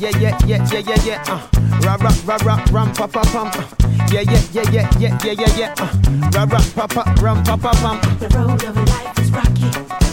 Ra ra ra ra ram pa pa pam. Yeah. Ra ra pa pa ram pa pa pam. The road of life is rocky.